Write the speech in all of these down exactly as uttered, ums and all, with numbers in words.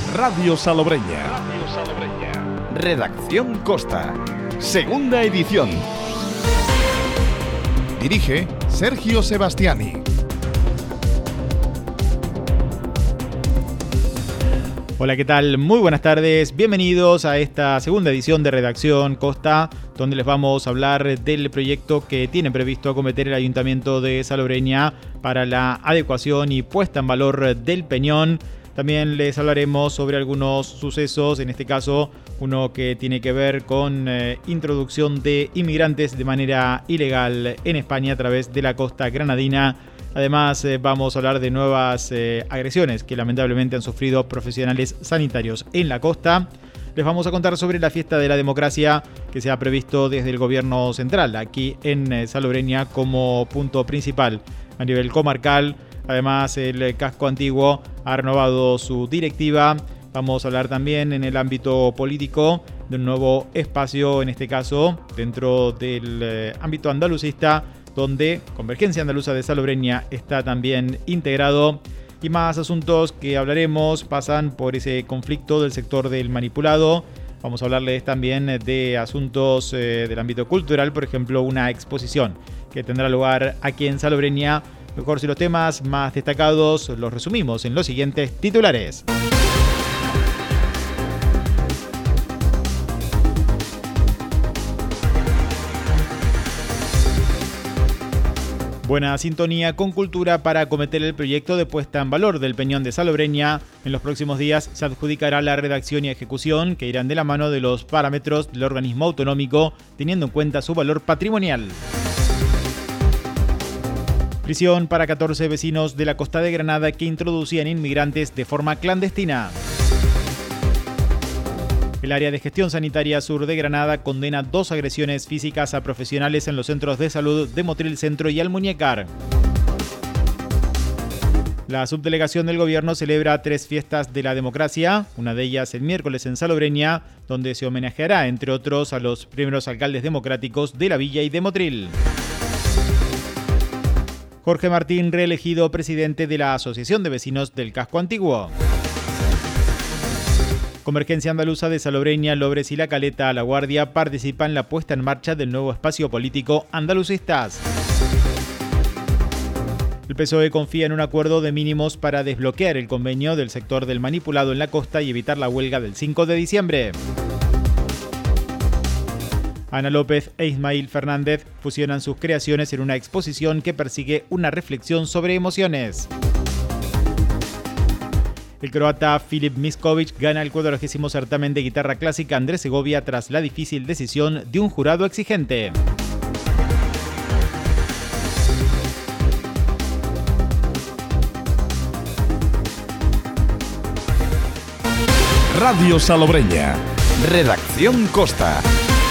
Radio Salobreña. Radio Salobreña. Redacción Costa. Segunda edición. Dirige Sergio Sebastiani. Hola, ¿qué tal? Muy buenas tardes. Bienvenidos a esta segunda edición de Redacción Costa, donde les vamos a hablar del proyecto que tiene previsto acometer el Ayuntamiento de Salobreña para la adecuación y puesta en valor del Peñón. También les hablaremos sobre algunos sucesos, en este caso uno que tiene que ver con eh, introducción de inmigrantes de manera ilegal en España a través de la costa granadina. Además, eh, vamos a hablar de nuevas eh, agresiones que lamentablemente han sufrido profesionales sanitarios en la costa. Les vamos a contar sobre la fiesta de la democracia que se ha previsto desde el gobierno central aquí en eh, Salobreña como punto principal a nivel comarcal. Además, el casco antiguo ha renovado su directiva. Vamos a hablar también en el ámbito político de un nuevo espacio, en este caso dentro del eh, ámbito andalucista, donde Convergencia Andaluza de Salobreña está también integrado. Y más asuntos que hablaremos pasan por ese conflicto del sector del manipulado. Vamos a hablarles también de asuntos eh, del ámbito cultural, por ejemplo, una exposición que tendrá lugar aquí en Salobreña. Mejor si los temas más destacados los resumimos en los siguientes titulares. Buena sintonía con cultura para acometer el proyecto de puesta en valor del Peñón de Salobreña. En los próximos días se adjudicará la redacción y ejecución, que irán de la mano de los parámetros del organismo autonómico, teniendo en cuenta su valor patrimonial. Prisión para catorce vecinos de la costa de Granada que introducían inmigrantes de forma clandestina. El área de gestión sanitaria sur de Granada condena dos agresiones físicas a profesionales en los centros de salud de Motril Centro y Almuñécar. La subdelegación del gobierno celebra tres fiestas de la democracia, una de ellas el miércoles en Salobreña, donde se homenajeará, entre otros, a los primeros alcaldes democráticos de la villa y de Motril. Jorge Martín, reelegido presidente de la Asociación de Vecinos del Casco Antiguo. Convergencia Andaluza de Salobreña, Lobres y La Caleta, La Guardia participan en la puesta en marcha del nuevo espacio político Andalucistas. El P S O E confía en un acuerdo de mínimos para desbloquear el convenio del sector del manipulado en la costa y evitar la huelga del cinco de diciembre. Ana López e Ismael Fernández fusionan sus creaciones en una exposición que persigue una reflexión sobre emociones. El croata Filip Miskovic gana el cuadragésimo certamen de guitarra clásica Andrés Segovia tras la difícil decisión de un jurado exigente. Radio Salobreña. Redacción Costa.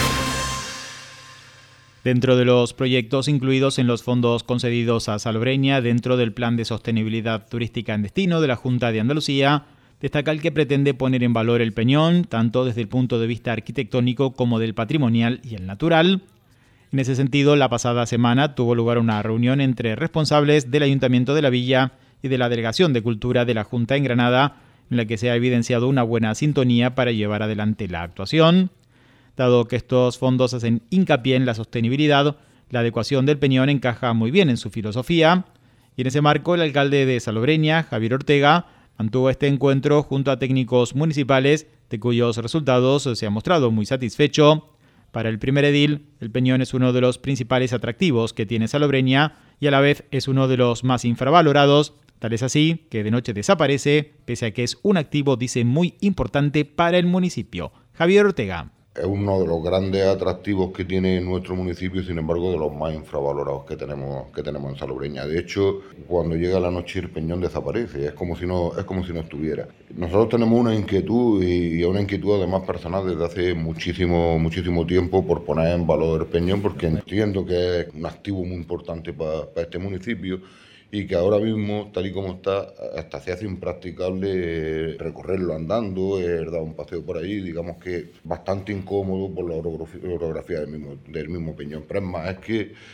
Dentro de los proyectos incluidos en los fondos concedidos a Salobreña dentro del Plan de Sostenibilidad Turística en Destino de la Junta de Andalucía, destaca el que pretende poner en valor el Peñón, tanto desde el punto de vista arquitectónico como del patrimonial y el natural. En ese sentido, la pasada semana tuvo lugar una reunión entre responsables del Ayuntamiento de la Villa y de la Delegación de Cultura de la Junta en Granada, en la que se ha evidenciado una buena sintonía para llevar adelante la actuación. Dado que estos fondos hacen hincapié en la sostenibilidad, la adecuación del Peñón encaja muy bien en su filosofía, y en ese marco el alcalde de Salobreña, Javier Ortega, mantuvo este encuentro junto a técnicos municipales, de cuyos resultados se ha mostrado muy satisfecho. Para el primer edil, el Peñón es uno de los principales atractivos que tiene Salobreña y a la vez es uno de los más infravalorados, tal es así que de noche desaparece, pese a que es un activo, dice, muy importante para el municipio. Javier Ortega. Es uno de los grandes atractivos que tiene nuestro municipio, sin embargo, de los más infravalorados que tenemos que tenemos en Salobreña. De hecho, cuando llega la noche el Peñón desaparece, es como si no es como si no estuviera. Nosotros tenemos una inquietud y una inquietud además personal desde hace muchísimo muchísimo tiempo por poner en valor el Peñón, porque entiendo que es un activo muy importante para, para este municipio. Y que ahora mismo, tal y como está, hasta se hace impracticable recorrerlo andando, eh, dar un paseo por ahí, digamos que bastante incómodo por la orografía del mismo, del mismo Peñón. Pero es más, es que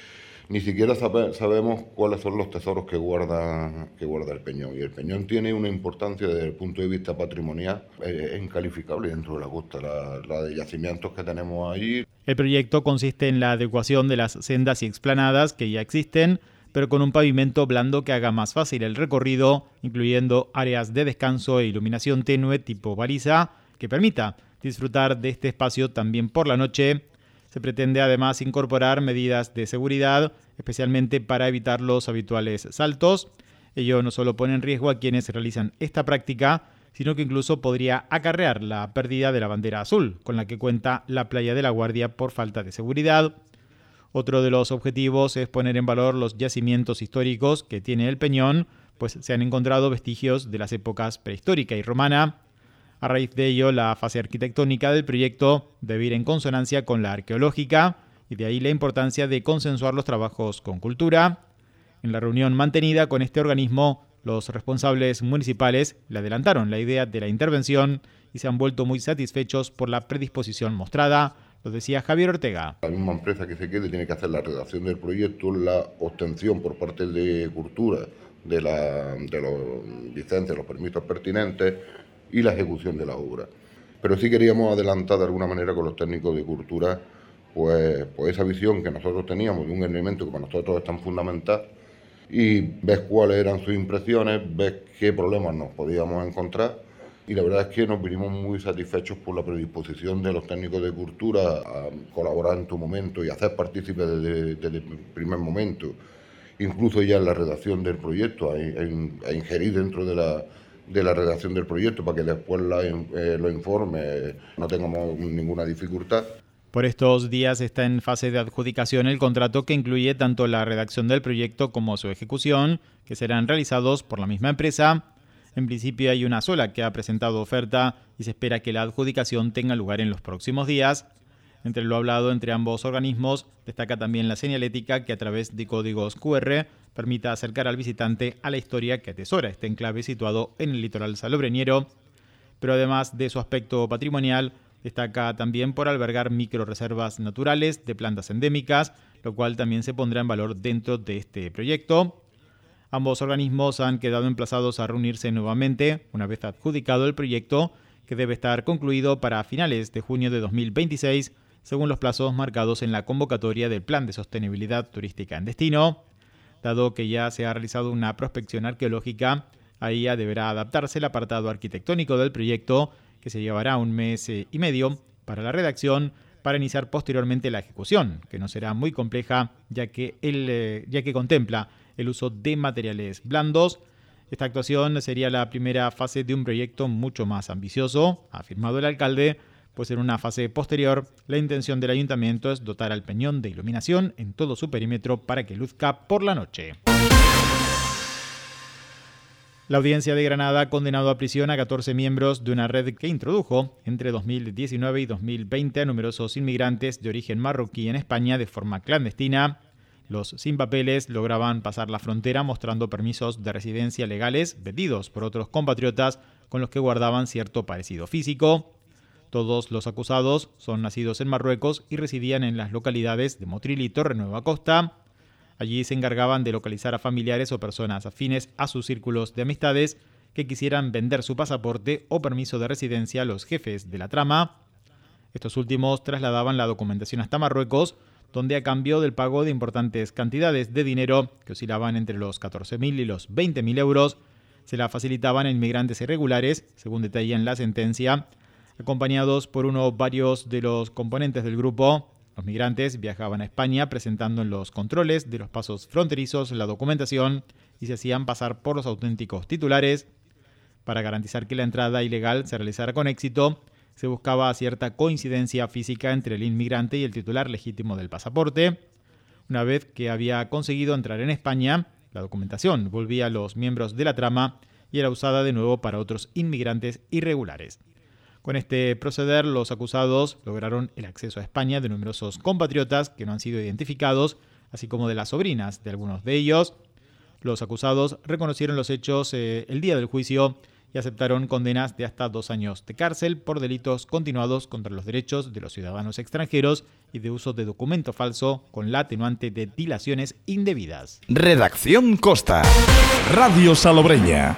ni siquiera sabe, sabemos cuáles son los tesoros que guarda, que guarda el Peñón. Y el Peñón tiene una importancia desde el punto de vista patrimonial eh, incalificable dentro de la costa, la, la de yacimientos que tenemos allí. El proyecto consiste en la adecuación de las sendas y explanadas que ya existen, pero con un pavimento blando que haga más fácil el recorrido, incluyendo áreas de descanso e iluminación tenue tipo baliza, que permita disfrutar de este espacio también por la noche. Se pretende además incorporar medidas de seguridad, especialmente para evitar los habituales saltos. Ello no solo pone en riesgo a quienes realizan esta práctica, sino que incluso podría acarrear la pérdida de la bandera azul, con la que cuenta la playa de La Guardia por falta de seguridad. Otro de los objetivos es poner en valor los yacimientos históricos que tiene el Peñón, pues se han encontrado vestigios de las épocas prehistórica y romana. A raíz de ello, la fase arquitectónica del proyecto debe ir en consonancia con la arqueológica, y de ahí la importancia de consensuar los trabajos con cultura. En la reunión mantenida con este organismo, los responsables municipales le adelantaron la idea de la intervención y se han vuelto muy satisfechos por la predisposición mostrada. Lo decía Javier Ortega. La misma empresa que se quede tiene que hacer la redacción del proyecto, la obtención por parte de Cultura de, la, de los licencias, los permisos pertinentes y la ejecución de la obra. Pero sí queríamos adelantar de alguna manera con los técnicos de Cultura pues, pues esa visión que nosotros teníamos de un elemento que para nosotros es tan fundamental, y ves cuáles eran sus impresiones, ves qué problemas nos podíamos encontrar. Y la verdad es que nos vinimos muy satisfechos por la predisposición de los técnicos de Cultura a colaborar en tu momento y hacer partícipes desde, desde el primer momento, incluso ya en la redacción del proyecto, a, a, a ingerir dentro de la, de la redacción del proyecto para que después la, eh, los informes no tengamos ninguna dificultad. Por estos días está en fase de adjudicación el contrato que incluye tanto la redacción del proyecto como su ejecución, que serán realizados por la misma empresa. En principio hay una sola que ha presentado oferta y se espera que la adjudicación tenga lugar en los próximos días. Entre lo hablado entre ambos organismos, destaca también la señalética que a través de códigos cu erre permita acercar al visitante a la historia que atesora este enclave situado en el litoral salobreñero. Pero además de su aspecto patrimonial, destaca también por albergar microreservas naturales de plantas endémicas, lo cual también se pondrá en valor dentro de este proyecto. Ambos organismos han quedado emplazados a reunirse nuevamente una vez adjudicado el proyecto, que debe estar concluido para finales de junio de dos mil veintiséis, según los plazos marcados en la convocatoria del Plan de Sostenibilidad Turística en Destino. Dado que ya se ha realizado una prospección arqueológica, a ella deberá adaptarse el apartado arquitectónico del proyecto, que se llevará un mes y medio para la redacción, para iniciar posteriormente la ejecución, que no será muy compleja, ya que, el, ya que contempla el uso de materiales blandos. Esta actuación sería la primera fase de un proyecto mucho más ambicioso, ha afirmado el alcalde, pues en una fase posterior la intención del ayuntamiento es dotar al Peñón de iluminación en todo su perímetro para que luzca por la noche. La Audiencia de Granada ha condenado a prisión a catorce miembros de una red que introdujo entre dos mil diecinueve y dos mil veinte a numerosos inmigrantes de origen marroquí en España de forma clandestina. Los sin papeles lograban pasar la frontera mostrando permisos de residencia legales vendidos por otros compatriotas con los que guardaban cierto parecido físico. Todos los acusados son nacidos en Marruecos y residían en las localidades de Motril y Torrenueva Costa. Allí se encargaban de localizar a familiares o personas afines a sus círculos de amistades que quisieran vender su pasaporte o permiso de residencia a los jefes de la trama. Estos últimos trasladaban la documentación hasta Marruecos, donde a cambio del pago de importantes cantidades de dinero, que oscilaban entre los catorce mil y los veinte mil euros, se la facilitaban a inmigrantes irregulares, según detalla en la sentencia, acompañados por uno o varios de los componentes del grupo. Los migrantes viajaban a España presentando en los controles de los pasos fronterizos la documentación y se hacían pasar por los auténticos titulares. Para garantizar que la entrada ilegal se realizara con éxito, se buscaba cierta coincidencia física entre el inmigrante y el titular legítimo del pasaporte. Una vez que había conseguido entrar en España, la documentación volvía a los miembros de la trama y era usada de nuevo para otros inmigrantes irregulares. Con este proceder, los acusados lograron el acceso a España de numerosos compatriotas que no han sido identificados, así como de las sobrinas de algunos de ellos. Los acusados reconocieron los hechos eh, el día del juicio y aceptaron condenas de hasta dos años de cárcel por delitos continuados contra los derechos de los ciudadanos extranjeros y de uso de documento falso con la atenuante de dilaciones indebidas. Redacción Costa. Radio Salobreña.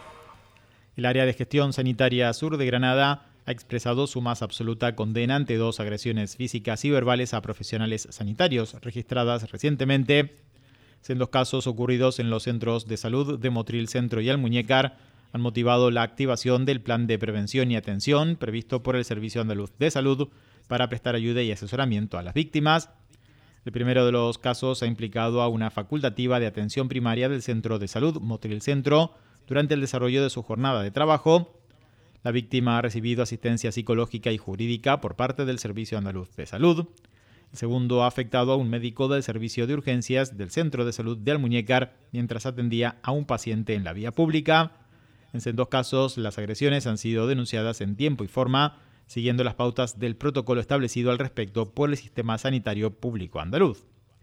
El área de gestión sanitaria sur de Granada ha expresado su más absoluta condena ante dos agresiones físicas y verbales a profesionales sanitarios registradas recientemente. En dos casos ocurridos en los centros de salud de Motril Centro y Almuñécar han motivado la activación del plan de prevención y atención previsto por el Servicio Andaluz de Salud para prestar ayuda y asesoramiento a las víctimas. El primero de los casos ha implicado a una facultativa de atención primaria del Centro de Salud Motril Centro durante el desarrollo de su jornada de trabajo. La víctima ha recibido asistencia psicológica y jurídica por parte del Servicio Andaluz de Salud. El segundo ha afectado a un médico del Servicio de Urgencias del Centro de Salud de Almuñécar mientras atendía a un paciente en la vía pública. En dos casos, las agresiones han sido denunciadas en tiempo y forma, siguiendo las pautas del protocolo establecido al respecto por el Sistema Sanitario Público Andaluz.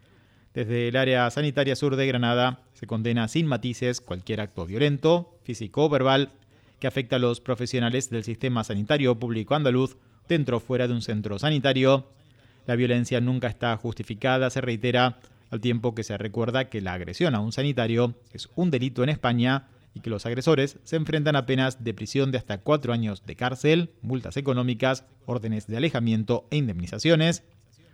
Desde el área sanitaria sur de Granada se condena sin matices cualquier acto violento, físico o verbal que afecta a los profesionales del Sistema Sanitario Público Andaluz dentro o fuera de un centro sanitario. La violencia nunca está justificada, se reitera, al tiempo que se recuerda que la agresión a un sanitario es un delito en España y que los agresores se enfrentan a penas de prisión de hasta cuatro años de cárcel, multas económicas, órdenes de alejamiento e indemnizaciones.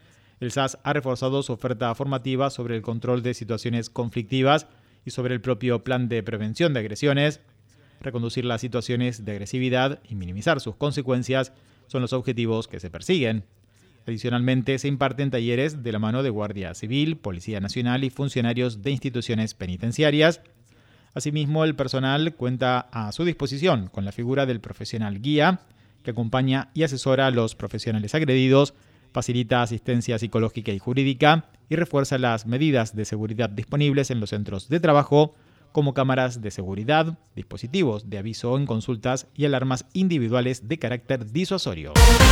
El S A S ha reforzado su oferta formativa sobre el control de situaciones conflictivas y sobre el propio plan de prevención de agresiones. Reconducir las situaciones de agresividad y minimizar sus consecuencias son los objetivos que se persiguen. Adicionalmente, se imparten talleres de la mano de Guardia Civil, Policía Nacional y funcionarios de instituciones penitenciarias. Asimismo, el personal cuenta a su disposición con la figura del profesional guía, que acompaña y asesora a los profesionales agredidos, facilita asistencia psicológica y jurídica y refuerza las medidas de seguridad disponibles en los centros de trabajo, como cámaras de seguridad, dispositivos de aviso en consultas y alarmas individuales de carácter disuasorio.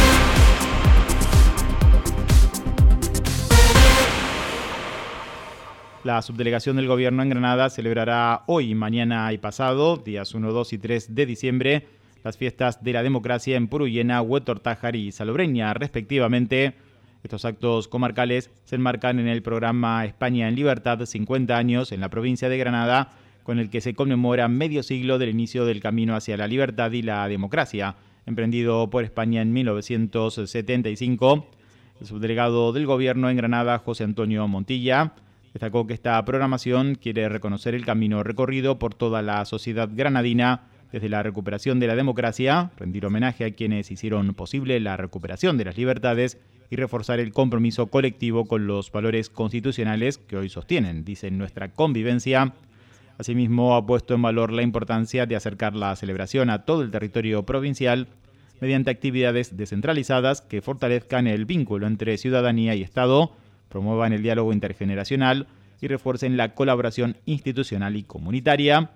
La subdelegación del Gobierno en Granada celebrará hoy, mañana y pasado, días uno, dos y tres de diciembre, las fiestas de la democracia en Purullena, Huetortájar y Salobreña, respectivamente. Estos actos comarcales se enmarcan en el programa España en Libertad, cincuenta años en la provincia de Granada, con el que se conmemora medio siglo del inicio del camino hacia la libertad y la democracia, emprendido por España en mil novecientos setenta y cinco. El subdelegado del Gobierno en Granada, José Antonio Montilla, destacó que esta programación quiere reconocer el camino recorrido por toda la sociedad granadina desde la recuperación de la democracia, rendir homenaje a quienes hicieron posible la recuperación de las libertades y reforzar el compromiso colectivo con los valores constitucionales que hoy sostienen, dicen, nuestra convivencia. Asimismo, ha puesto en valor la importancia de acercar la celebración a todo el territorio provincial mediante actividades descentralizadas que fortalezcan el vínculo entre ciudadanía y Estado, promuevan el diálogo intergeneracional y refuercen la colaboración institucional y comunitaria.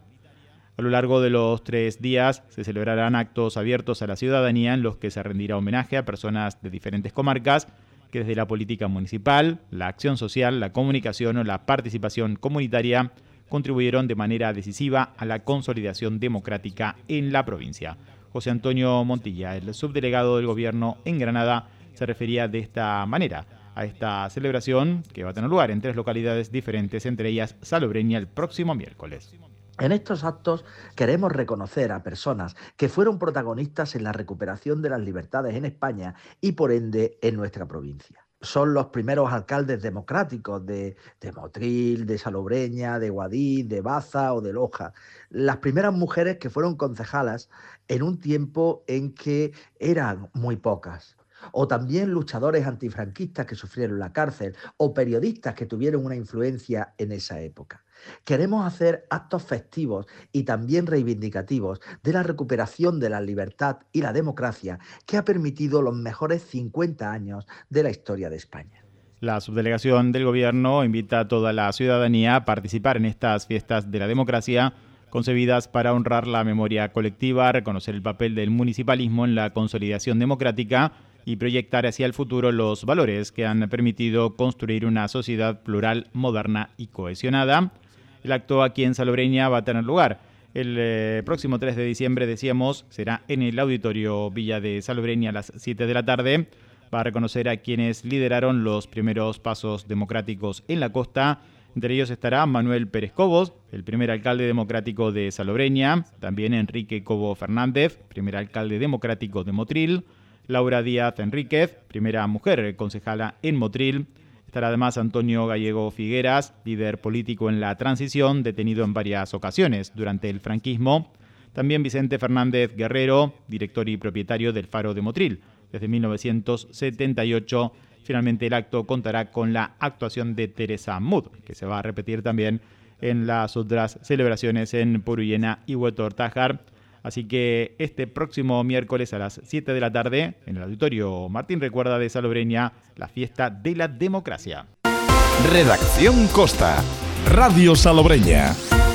A lo largo de los tres días se celebrarán actos abiertos a la ciudadanía en los que se rendirá homenaje a personas de diferentes comarcas que desde la política municipal, la acción social, la comunicación o la participación comunitaria contribuyeron de manera decisiva a la consolidación democrática en la provincia. José Antonio Montilla, el subdelegado del Gobierno en Granada, se refería de esta manera a esta celebración que va a tener lugar en tres localidades diferentes, entre ellas Salobreña, el próximo miércoles. En estos actos queremos reconocer a personas que fueron protagonistas en la recuperación de las libertades en España y por ende en nuestra provincia. Son los primeros alcaldes democráticos de, de Motril, de Salobreña, de Guadix, de Baza o de Loja. Las primeras mujeres que fueron concejalas en un tiempo en que eran muy pocas. O también luchadores antifranquistas que sufrieron la cárcel, o periodistas que tuvieron una influencia en esa época. Queremos hacer actos festivos y también reivindicativos de la recuperación de la libertad y la democracia que ha permitido los mejores cincuenta años de la historia de España. La subdelegación del Gobierno invita a toda la ciudadanía a participar en estas fiestas de la democracia, concebidas para honrar la memoria colectiva, reconocer el papel del municipalismo en la consolidación democrática y proyectar hacia el futuro los valores que han permitido construir una sociedad plural, moderna y cohesionada. El acto aquí en Salobreña va a tener lugar El eh, próximo tres de diciembre, decíamos, será en el Auditorio Villa de Salobreña a las siete de la tarde. Va a reconocer a quienes lideraron los primeros pasos democráticos en la costa. Entre ellos estará Manuel Pérez Cobos, el primer alcalde democrático de Salobreña, también Enrique Cobo Fernández, primer alcalde democrático de Motril, Laura Díaz Enríquez, primera mujer concejala en Motril. Estará además Antonio Gallego Figueras, líder político en la transición, detenido en varias ocasiones durante el franquismo. También Vicente Fernández Guerrero, director y propietario del Faro de Motril desde mil novecientos setenta y ocho. Finalmente el acto contará con la actuación de Teresa Mud, que se va a repetir también en las otras celebraciones en Puruyena y Huetor Tájar. Así que este próximo miércoles a las siete de la tarde, en el Auditorio Martín Recuerda de Salobreña, la fiesta de la democracia. Redacción Costa, Radio Salobreña.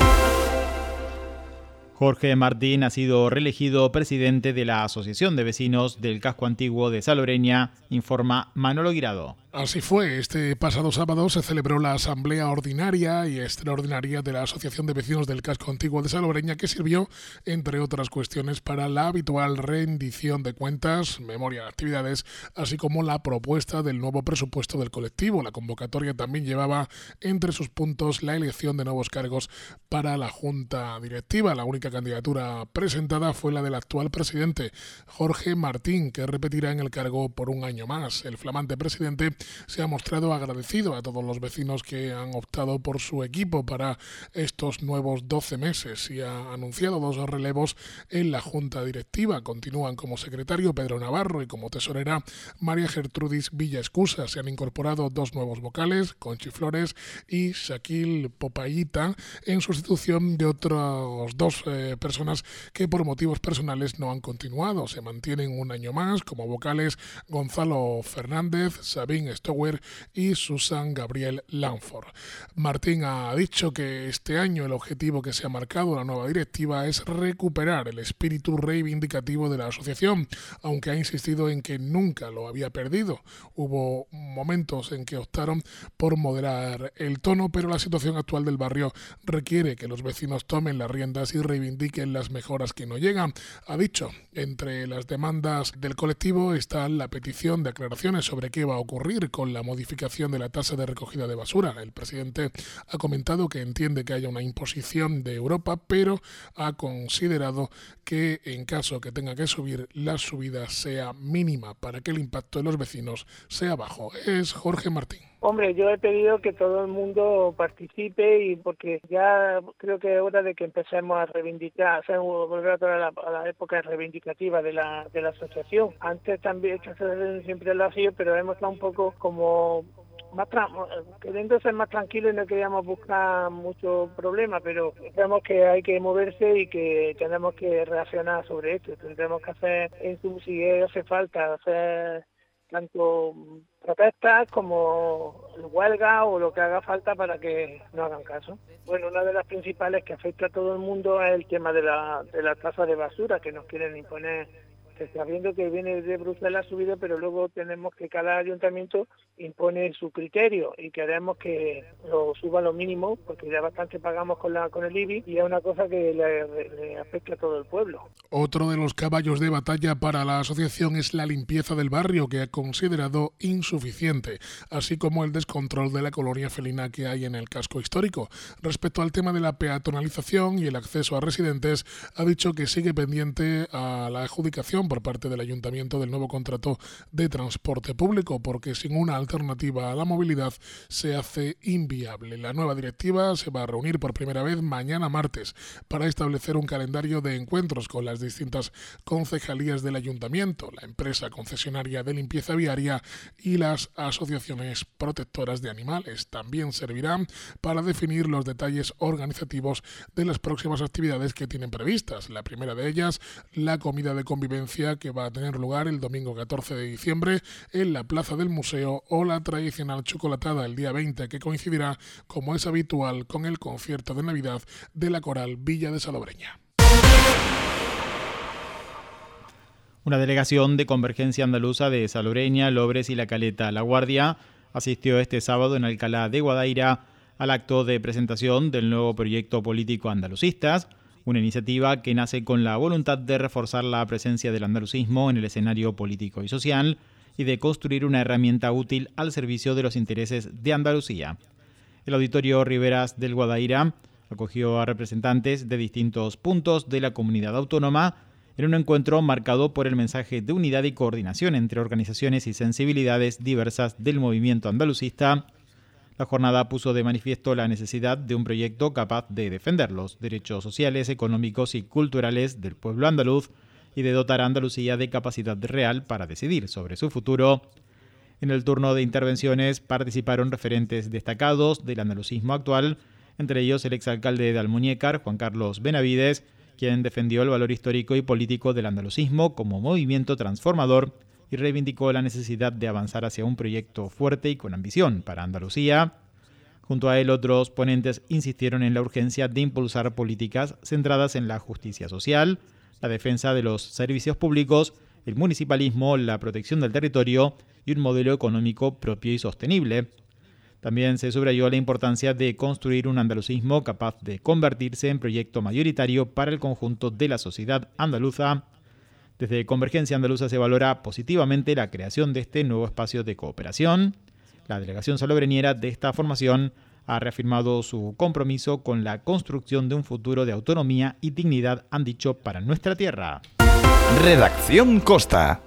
Jorge Martín ha sido reelegido presidente de la Asociación de Vecinos del Casco Antiguo de Salobreña, informa Manolo Guirado. Así fue, este pasado sábado se celebró la asamblea ordinaria y extraordinaria de la Asociación de Vecinos del Casco Antiguo de Salobreña, que sirvió, entre otras cuestiones, para la habitual rendición de cuentas, memoria de actividades, así como la propuesta del nuevo presupuesto del colectivo. La convocatoria también llevaba entre sus puntos la elección de nuevos cargos para la Junta Directiva. La única candidatura presentada fue la del actual presidente, Jorge Martín, que repetirá en el cargo por un año más. El flamante presidente se ha mostrado agradecido a todos los vecinos que han optado por su equipo para estos nuevos doce meses y ha anunciado dos relevos en la Junta Directiva. Continúan como secretario Pedro Navarro y como tesorera María Gertrudis Villaescusa. Se han incorporado dos nuevos vocales, Conchi Flores y Shaquille Popayita, en sustitución de otras dos eh, personas que por motivos personales no han continuado. Se mantienen un año más como vocales Gonzalo Fernández, Sabine Stower y Susan Gabriel Lanford. Martín ha dicho que este año el objetivo que se ha marcado la nueva directiva es recuperar el espíritu reivindicativo de la asociación, aunque ha insistido en que nunca lo había perdido. Hubo momentos en que optaron por moderar el tono, pero la situación actual del barrio requiere que los vecinos tomen las riendas y reivindiquen las mejoras que no llegan. Ha dicho, entre las demandas del colectivo está la petición de aclaraciones sobre qué va a ocurrir con la modificación de la tasa de recogida de basura. El presidente ha comentado que entiende que haya una imposición de Europa, pero ha considerado que en caso que tenga que subir, la subida sea mínima para que el impacto de los vecinos sea bajo. Es Jorge Martín. Hombre, yo he pedido que todo el mundo participe y porque ya creo que es hora de que empecemos a reivindicar, o sea, volver a toda la, a la época reivindicativa de la de la asociación. Antes también siempre lo ha sido, pero hemos estado un poco como más tra- queriendo ser más tranquilos y no queríamos buscar mucho problema, pero creemos que hay que moverse y que tenemos que reaccionar sobre esto. Tendremos que hacer, en su, si hace falta, hacer tanto protestas como huelga o lo que haga falta para que no hagan caso. Bueno, una de las principales que afecta a todo el mundo es el tema de la, de la tasa de basura que nos quieren imponer. Se está viendo que viene de Bruselas subido, pero luego tenemos que cada ayuntamiento impone su criterio y queremos que lo suba lo mínimo, porque ya bastante pagamos con la con el I B I y es una cosa que le, le afecta a todo el pueblo. Otro de los caballos de batalla para la asociación es la limpieza del barrio, que ha considerado insuficiente, así como el descontrol de la colonia felina que hay en el casco histórico. Respecto al tema de la peatonalización y el acceso a residentes, ha dicho que sigue pendiente a la adjudicación por parte del Ayuntamiento del nuevo contrato de transporte público, porque sin una alternativa a la movilidad se hace inviable. La nueva directiva se va a reunir por primera vez mañana martes para establecer un calendario de encuentros con las distintas concejalías del Ayuntamiento, la empresa concesionaria de limpieza viaria y las asociaciones protectoras de animales. También servirán para definir los detalles organizativos de las próximas actividades que tienen previstas. La primera de ellas, la comida de convivencia, que va a tener lugar el domingo catorce de diciembre en la Plaza del Museo, o la tradicional chocolatada el día veinte, que coincidirá, como es habitual, con el concierto de Navidad de la Coral Villa de Salobreña. Una delegación de Convergencia Andaluza de Salobreña, Lobres y La Caleta La Guardia asistió este sábado en Alcalá de Guadaira al acto de presentación del nuevo proyecto político Andalucistas, una iniciativa que nace con la voluntad de reforzar la presencia del andalucismo en el escenario político y social y de construir una herramienta útil al servicio de los intereses de Andalucía. El Auditorio Riberas del Guadaira acogió a representantes de distintos puntos de la comunidad autónoma en un encuentro marcado por el mensaje de unidad y coordinación entre organizaciones y sensibilidades diversas del movimiento andalucista. La jornada puso de manifiesto la necesidad de un proyecto capaz de defender los derechos sociales, económicos y culturales del pueblo andaluz y de dotar a Andalucía de capacidad real para decidir sobre su futuro. En el turno de intervenciones participaron referentes destacados del andalucismo actual, entre ellos el exalcalde de Almuñécar, Juan Carlos Benavides, quien defendió el valor histórico y político del andalucismo como movimiento transformador y reivindicó la necesidad de avanzar hacia un proyecto fuerte y con ambición para Andalucía. Junto a él, otros ponentes insistieron en la urgencia de impulsar políticas centradas en la justicia social, la defensa de los servicios públicos, el municipalismo, la protección del territorio y un modelo económico propio y sostenible. También se subrayó la importancia de construir un andalucismo capaz de convertirse en proyecto mayoritario para el conjunto de la sociedad andaluza. Desde Convergencia Andaluza se valora positivamente la creación de este nuevo espacio de cooperación. La delegación salobreñera de esta formación ha reafirmado su compromiso con la construcción de un futuro de autonomía y dignidad, han dicho, para nuestra tierra. Redacción Costa.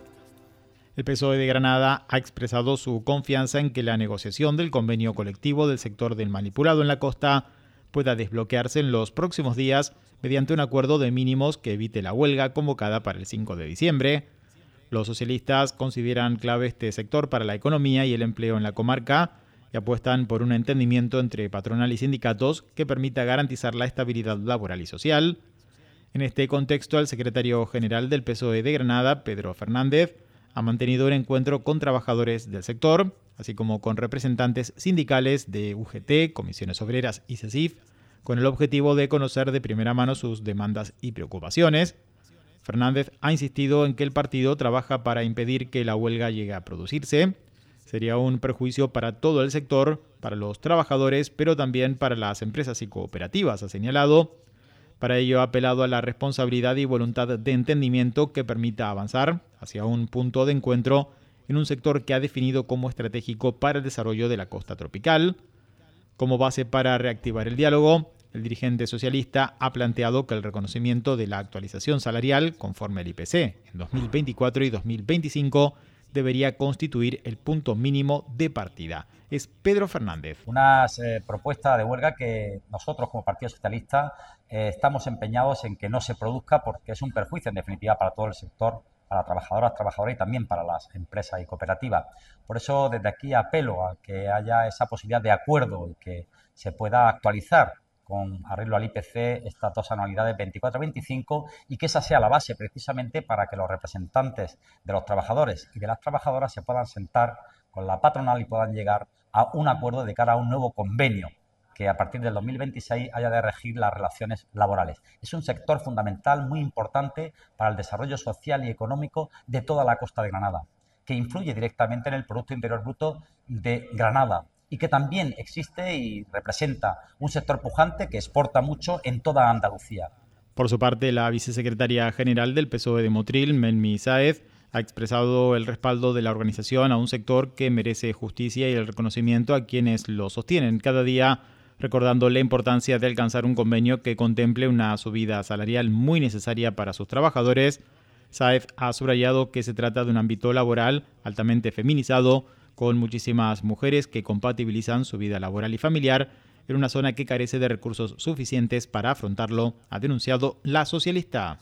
El P S O E de Granada ha expresado su confianza en que la negociación del convenio colectivo del sector del manipulado en la costa pueda desbloquearse en los próximos días mediante un acuerdo de mínimos que evite la huelga convocada para el cinco de diciembre. Los socialistas consideran clave este sector para la economía y el empleo en la comarca y apuestan por un entendimiento entre patronal y sindicatos que permita garantizar la estabilidad laboral y social. En este contexto, el secretario general del P S O E de Granada, Pedro Fernández, ha mantenido un encuentro con trabajadores del sector, así como con representantes sindicales de U G T, Comisiones Obreras y CESIF, con el objetivo de conocer de primera mano sus demandas y preocupaciones. Fernández ha insistido en que el partido trabaja para impedir que la huelga llegue a producirse. Sería un perjuicio para todo el sector, para los trabajadores, pero también para las empresas y cooperativas, ha señalado. Para ello ha apelado a la responsabilidad y voluntad de entendimiento que permita avanzar hacia un punto de encuentro en un sector que ha definido como estratégico para el desarrollo de la costa tropical. Como base para reactivar el diálogo, el dirigente socialista ha planteado que el reconocimiento de la actualización salarial conforme al I P C en dos mil veinticuatro y dos mil veinticinco debería constituir el punto mínimo de partida. Es Pedro Fernández. Una eh, propuesta de huelga que nosotros como Partido Socialista eh, estamos empeñados en que no se produzca porque es un perjuicio en definitiva para todo el sector, para trabajadoras, trabajadores y también para las empresas y cooperativas. Por eso desde aquí apelo a que haya esa posibilidad de acuerdo y que se pueda actualizar con arreglo al I P C estas dos anualidades veinticuatro veinticinco y que esa sea la base precisamente para que los representantes de los trabajadores y de las trabajadoras se puedan sentar con la patronal y puedan llegar a un acuerdo de cara a un nuevo convenio que a partir del dos mil veintiséis haya de regir las relaciones laborales. Es un sector fundamental muy importante para el desarrollo social y económico de toda la costa de Granada, que influye directamente en el Producto Interior Bruto de Granada y que también existe y representa un sector pujante que exporta mucho en toda Andalucía. Por su parte, la vicesecretaria general del P S O E de Motril, Melmi Sáez, ha expresado el respaldo de la organización a un sector que merece justicia y el reconocimiento a quienes lo sostienen cada día, recordando la importancia de alcanzar un convenio que contemple una subida salarial muy necesaria para sus trabajadores. Sáez ha subrayado que se trata de un ámbito laboral altamente feminizado, con muchísimas mujeres que compatibilizan su vida laboral y familiar en una zona que carece de recursos suficientes para afrontarlo, ha denunciado la socialista.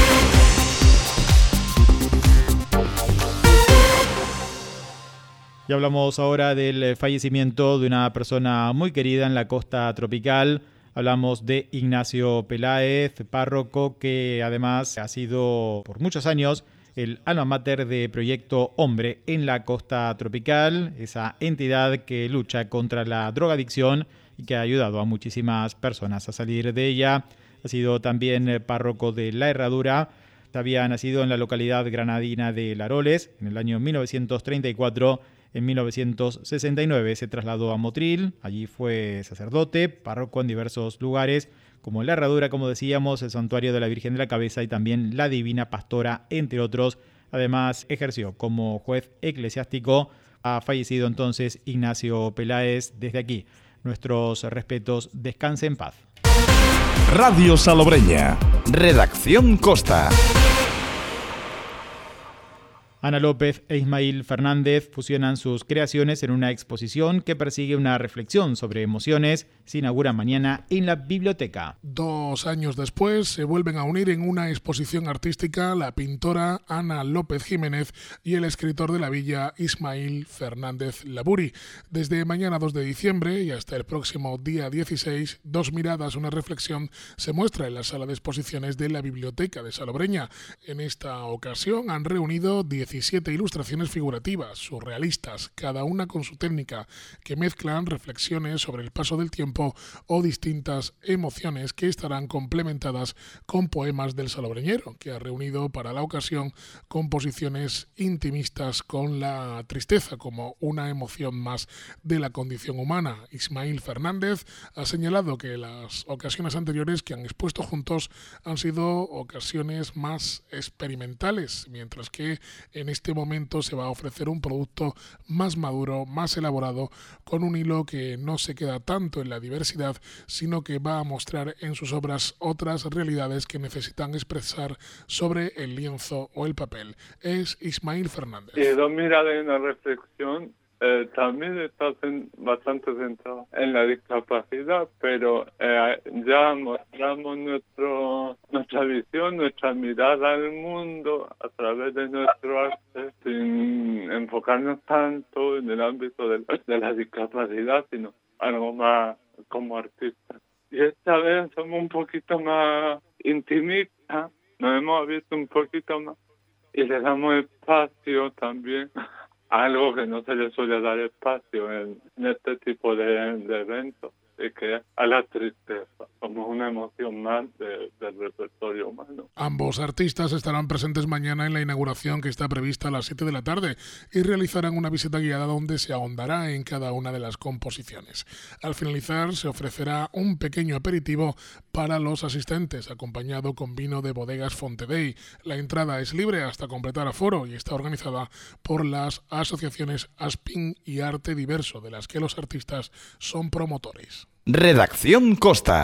Y hablamos ahora del fallecimiento de una persona muy querida en la costa tropical. Hablamos de Ignacio Peláez, párroco, que además ha sido por muchos años el alma mater de Proyecto Hombre en la costa tropical, esa entidad que lucha contra la drogadicción y que ha ayudado a muchísimas personas a salir de ella. Ha sido también párroco de La Herradura. Había nacido en la localidad granadina de Laroles en el año mil novecientos treinta y cuatro. En mil novecientos sesenta y nueve se trasladó a Motril. Allí fue sacerdote, párroco en diversos lugares, como la Herradura, como decíamos, el Santuario de la Virgen de la Cabeza y también la Divina Pastora, entre otros. Además, ejerció como juez eclesiástico. Ha fallecido entonces Ignacio Peláez. Desde aquí, nuestros respetos. Descanse en paz. Radio Salobreña. Redacción Costa. Ana López e Ismael Fernández fusionan sus creaciones en una exposición que persigue una reflexión sobre emociones. Se inaugura mañana en la biblioteca. Dos años después se vuelven a unir en una exposición artística la pintora Ana López Jiménez y el escritor de la villa Ismael Fernández Laburi. Desde mañana dos de diciembre y hasta el próximo día dieciséis, Dos miradas, una reflexión se muestra en la sala de exposiciones de la Biblioteca de Salobreña. En esta ocasión han reunido diecisiete ilustraciones figurativas, surrealistas, cada una con su técnica, que mezclan reflexiones sobre el paso del tiempo o distintas emociones que estarán complementadas con poemas del salobreñero, que ha reunido para la ocasión composiciones intimistas con la tristeza como una emoción más de la condición humana. Ismael Fernández ha señalado que las ocasiones anteriores que han expuesto juntos han sido ocasiones más experimentales, mientras que en este momento se va a ofrecer un producto más maduro, más elaborado, con un hilo que no se queda tanto en la diversidad, sino que va a mostrar en sus obras otras realidades que necesitan expresar sobre el lienzo o el papel. Es Ismael Fernández. Y Dos miradas y una reflexión eh, también está en, bastante centrado en la discapacidad, pero eh, ya mostramos nuestro, nuestra visión, nuestra mirada al mundo a través de nuestro arte, sin enfocarnos tanto en el ámbito de, de la discapacidad, sino algo más como artistas. Y esta vez somos un poquito más intimistas, nos hemos visto un poquito más y le damos espacio también a algo que no se le suele dar espacio en, en este tipo de, de eventos, y que es a la tristeza, como una emoción más de, del repertorio humano. Ambos artistas estarán presentes mañana en la inauguración, que está prevista a las siete de la tarde, y realizarán una visita guiada donde se ahondará en cada una de las composiciones. Al finalizar se ofrecerá un pequeño aperitivo para los asistentes, acompañado con vino de bodegas Fontedei. La entrada es libre hasta completar aforo y está organizada por las asociaciones Aspin y Arte Diverso, de las que los artistas son promotores. Redacción Costa.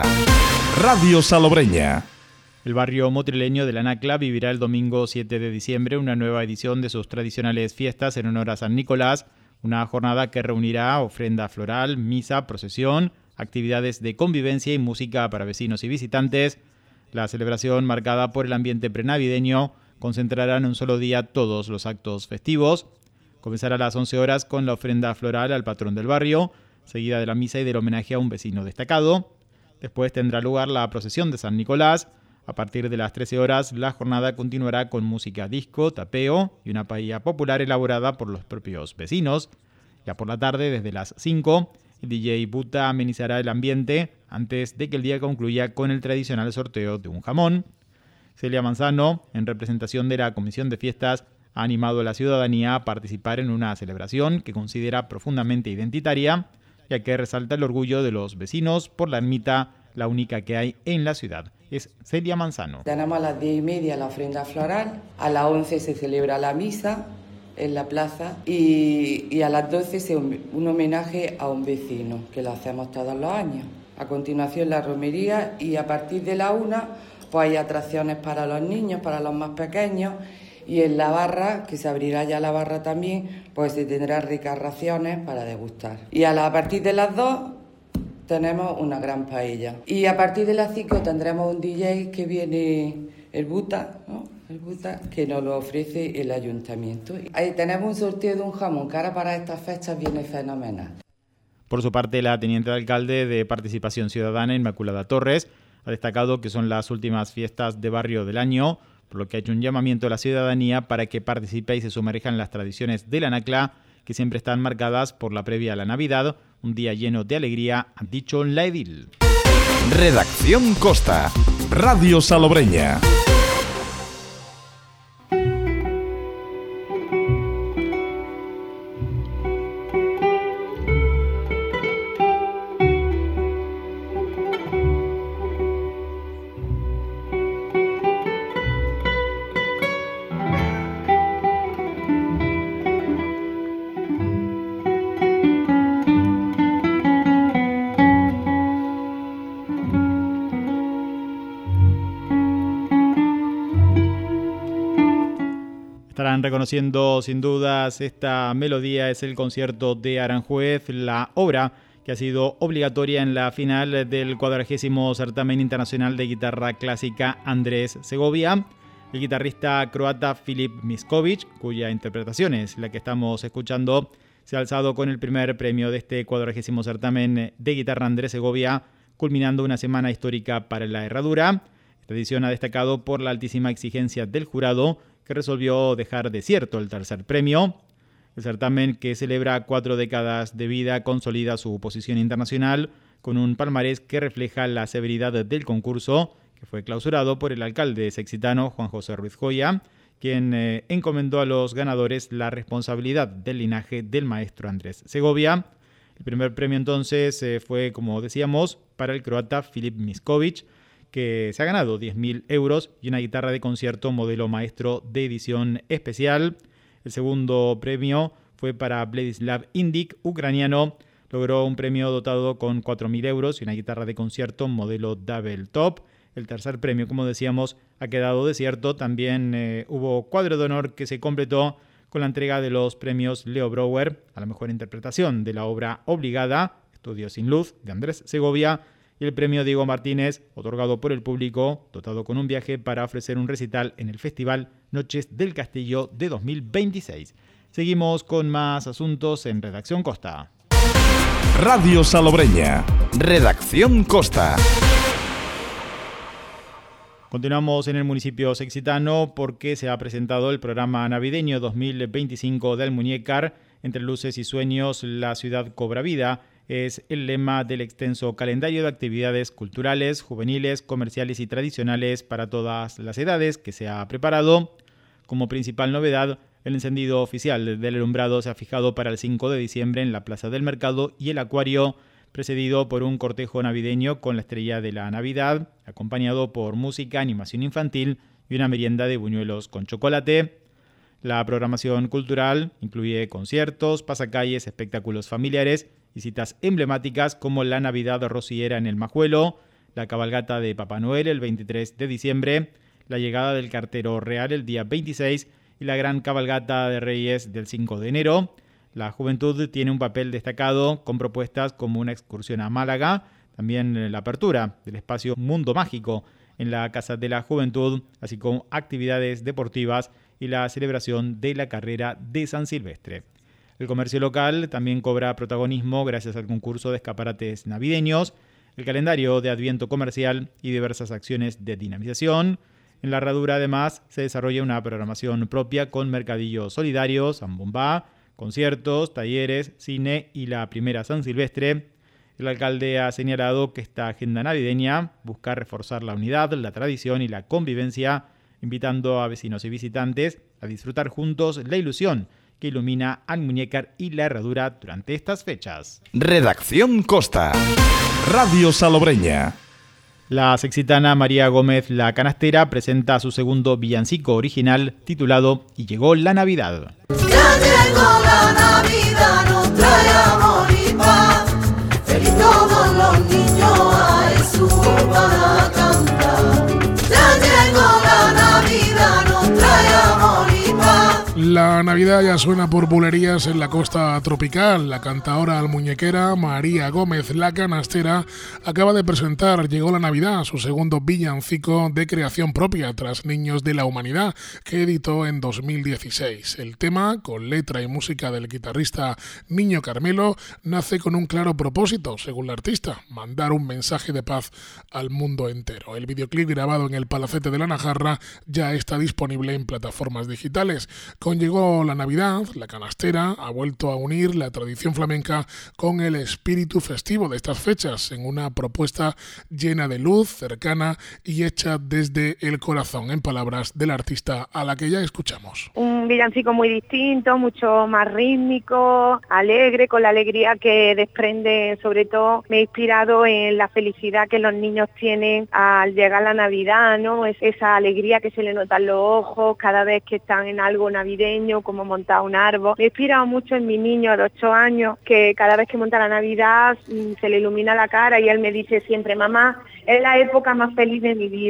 Radio Salobreña. El barrio motrileño de la Nacla vivirá el domingo siete de diciembre una nueva edición de sus tradicionales fiestas en honor a San Nicolás, una jornada que reunirá ofrenda floral, misa, procesión, actividades de convivencia y música para vecinos y visitantes. La celebración, marcada por el ambiente prenavideño, concentrará en un solo día todos los actos festivos. Comenzará a las once horas con la ofrenda floral al patrón del barrio, seguida de la misa y del homenaje a un vecino destacado. Después tendrá lugar la procesión de San Nicolás. A partir de las trece horas, la jornada continuará con música disco, tapeo y una paella popular elaborada por los propios vecinos. Ya por la tarde, desde las cinco, el D J Buta amenizará el ambiente antes de que el día concluya con el tradicional sorteo de un jamón. Celia Manzano, en representación de la Comisión de Fiestas, ha animado a la ciudadanía a participar en una celebración que considera profundamente identitaria, ya que resalta el orgullo de los vecinos por la ermita, la única que hay en la ciudad. Es Celia Manzano. Tenemos a las diez y media la ofrenda floral, a las once se celebra la misa en la plaza y, y a las doce se, un homenaje a un vecino, que lo hacemos todos los años. A continuación la romería y a partir de la una pues hay atracciones para los niños, para los más pequeños. Y en la barra, que se abrirá ya la barra también, pues se tendrá ricas raciones para degustar. Y a, la, a partir de las dos tenemos una gran paella. Y a partir de las cinco tendremos un D J que viene, el Buta, ¿no? El Buta, que nos lo ofrece el ayuntamiento. Ahí tenemos un sorteo de un jamón, que ahora para estas fechas viene fenomenal. Por su parte, la teniente de alcalde de Participación Ciudadana, Inmaculada Torres, ha destacado que son las últimas fiestas de barrio del año, por lo que ha hecho un llamamiento a la ciudadanía para que participe y se sumerja en las tradiciones de la Nacla, que siempre están marcadas por la previa a la Navidad, un día lleno de alegría, ha dicho la edil. Redacción Costa. Radio Salobreña. Estarán reconociendo sin dudas esta melodía, es el concierto de Aranjuez, la obra que ha sido obligatoria en la final del cuadragésimo certamen internacional de guitarra clásica Andrés Segovia. El guitarrista croata Filip Miskovic, cuya interpretación es la que estamos escuchando, se ha alzado con el primer premio de este cuadragésimo certamen de guitarra Andrés Segovia, culminando una semana histórica para la herradura. Esta edición ha destacado por la altísima exigencia del jurado, que resolvió dejar desierto el tercer premio. El certamen, que celebra cuatro décadas de vida, consolida su posición internacional con un palmarés que refleja la severidad del concurso, que fue clausurado por el alcalde sexitano Juan José Ruiz Joya, quien eh, encomendó a los ganadores la responsabilidad del linaje del maestro Andrés Segovia. El primer premio entonces eh, fue, como decíamos, para el croata Filip Miskovic, que se ha ganado diez mil euros y una guitarra de concierto modelo maestro de edición especial. El segundo premio fue para Vladislav Indik, ucraniano. Logró un premio dotado con cuatro mil euros y una guitarra de concierto modelo Double Top. El tercer premio, como decíamos, ha quedado desierto. También eh, hubo cuadro de honor que se completó con la entrega de los premios Leo Brouwer a la mejor interpretación de la obra Obligada, Estudio sin luz, de Andrés Segovia, y el premio Diego Martínez, otorgado por el público, dotado con un viaje para ofrecer un recital en el Festival Noches del Castillo de dos mil veintiséis. Seguimos con más asuntos en Redacción Costa. Radio Salobreña. Redacción Costa. Continuamos en el municipio sexitano porque se ha presentado el programa navideño dos mil veinticinco de Almuñécar. Entre luces y sueños, la ciudad cobra vida. Es el lema del extenso calendario de actividades culturales, juveniles, comerciales y tradicionales para todas las edades que se ha preparado. Como principal novedad, el encendido oficial del alumbrado se ha fijado para el cinco de diciembre en la Plaza del Mercado y el Acuario, precedido por un cortejo navideño con la estrella de la Navidad, acompañado por música, animación infantil y una merienda de buñuelos con chocolate. La programación cultural incluye conciertos, pasacalles, espectáculos familiares y citas emblemáticas como la Navidad rociera en el Majuelo, la cabalgata de Papá Noel el veintitrés de diciembre, la llegada del cartero real el día veintiséis y la gran cabalgata de Reyes del cinco de enero. La juventud tiene un papel destacado con propuestas como una excursión a Málaga, también la apertura del espacio Mundo Mágico en la Casa de la Juventud, así como actividades deportivas y la celebración de la carrera de San Silvestre. El comercio local también cobra protagonismo gracias al concurso de escaparates navideños, el calendario de Adviento comercial y diversas acciones de dinamización. En la herradura, además, se desarrolla una programación propia con mercadillos solidarios, zambombá, conciertos, talleres, cine y la primera San Silvestre. El alcalde ha señalado que esta agenda navideña busca reforzar la unidad, la tradición y la convivencia, invitando a vecinos y visitantes a disfrutar juntos la ilusión que ilumina Almuñécar y la herradura durante estas fechas. Redacción Costa. Radio Salobreña. La sexitana María Gómez La Canastera presenta su segundo villancico original titulado Y llegó la Navidad. Ya llegó la Navidad, nos trae amor y paz. Feliz todos los niños a Jesús van a cantar. Ya llegó la Navidad, nos trae amor y paz. La Navidad ya suena por bulerías en la costa tropical. La cantaora almuñequera María Gómez La Canastera acaba de presentar Llegó la Navidad, su segundo villancico de creación propia tras Niños de la Humanidad, que editó en dos mil dieciséis. El tema, con letra y música del guitarrista Niño Carmelo, nace con un claro propósito, según la artista: mandar un mensaje de paz al mundo entero. El videoclip, grabado en el Palacete de la Najarra, ya está disponible en plataformas digitales. Con Llegó la Navidad, La Canastera ha vuelto a unir la tradición flamenca con el espíritu festivo de estas fechas en una propuesta llena de luz, cercana y hecha desde el corazón, en palabras del artista a la que ya escuchamos. Un villancico muy distinto, mucho más rítmico, alegre, con la alegría que desprende. Sobre todo me he inspirado en la felicidad que los niños tienen al llegar la Navidad, ¿no? Es esa alegría que se le nota en los ojos cada vez que están en algo navideño, como montar un árbol. Me he inspirado mucho en mi niño de ocho años, que cada vez que monta la Navidad se le ilumina la cara y él me dice siempre: mamá, es la época más feliz de mi vida.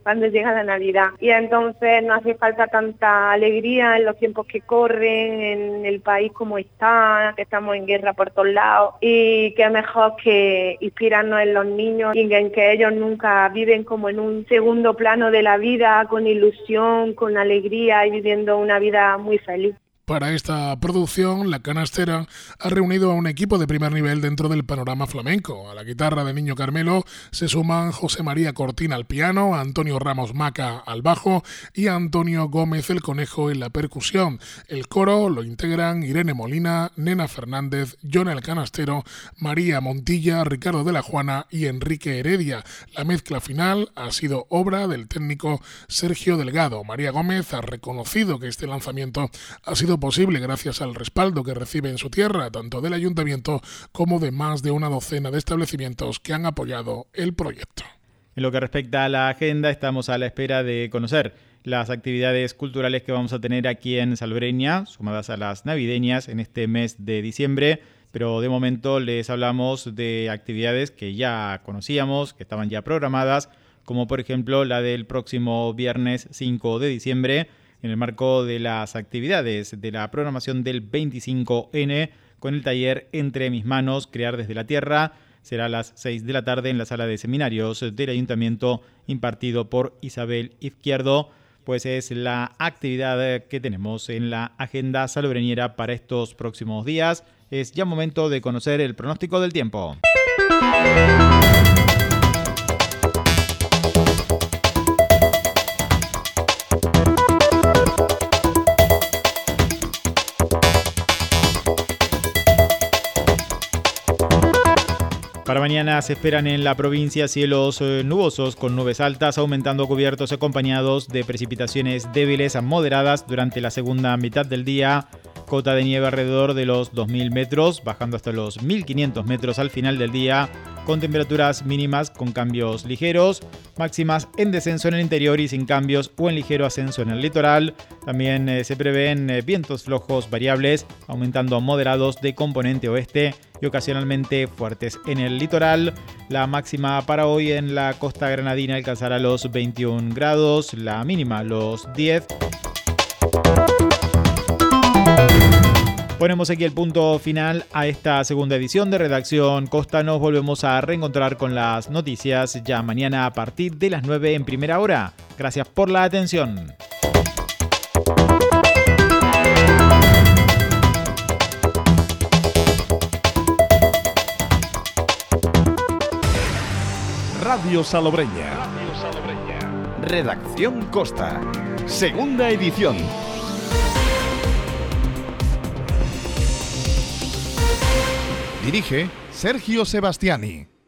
cuando llega la Navidad. Y entonces no hace falta tanta alegría en los tiempos que corren, en el país como está, que estamos en guerra por todos lados, y qué mejor que inspirarnos en los niños y en que ellos nunca viven como en un segundo plano de la vida, con ilusión, con alegría y viviendo una vida muy feliz. Para esta producción, La Canastera ha reunido a un equipo de primer nivel dentro del panorama flamenco. A la guitarra de Niño Carmelo se suman José María Cortina al piano, Antonio Ramos Maca al bajo y Antonio Gómez el Conejo en la percusión. El coro lo integran Irene Molina, Nena Fernández, John el Canastero, María Montilla, Ricardo de la Juana y Enrique Heredia. La mezcla final ha sido obra del técnico Sergio Delgado. María Gómez ha reconocido que este lanzamiento ha sido posible gracias al respaldo que recibe en su tierra, tanto del ayuntamiento como de más de una docena de establecimientos que han apoyado el proyecto. En lo que respecta a la agenda, estamos a la espera de conocer las actividades culturales que vamos a tener aquí en Salobreña, sumadas a las navideñas en este mes de diciembre, pero de momento les hablamos de actividades que ya conocíamos, que estaban ya programadas, como por ejemplo la del próximo viernes cinco de diciembre, en el marco de las actividades de la programación del veinticinco ene con el taller Entre mis manos, crear desde la tierra. Será a las seis de la tarde en la sala de seminarios del Ayuntamiento, impartido por Isabel Izquierdo. Pues es la actividad que tenemos en la agenda salobreñera para estos próximos días. Es ya momento de conocer el pronóstico del tiempo. Para mañana se esperan en la provincia cielos eh, nubosos con nubes altas, aumentando cubiertos acompañados de precipitaciones débiles a moderadas durante la segunda mitad del día. Cota de nieve alrededor de los dos mil metros, bajando hasta los mil quinientos metros al final del día, con temperaturas mínimas con cambios ligeros, máximas en descenso en el interior y sin cambios o en ligero ascenso en el litoral. También eh, se prevén eh, vientos flojos variables, aumentando a moderados de componente oeste y ocasionalmente fuertes en el litoral. La máxima para hoy en la costa granadina alcanzará los veintiún grados, la mínima los diez. Ponemos aquí el punto final a esta segunda edición de Redacción Costa. Nos volvemos a reencontrar con las noticias ya mañana a partir de las nueve en primera hora. Gracias por la atención. Radio Salobreña. Radio Salobreña. Redacción Costa. Segunda edición. Dirige Sergio Sebastiani.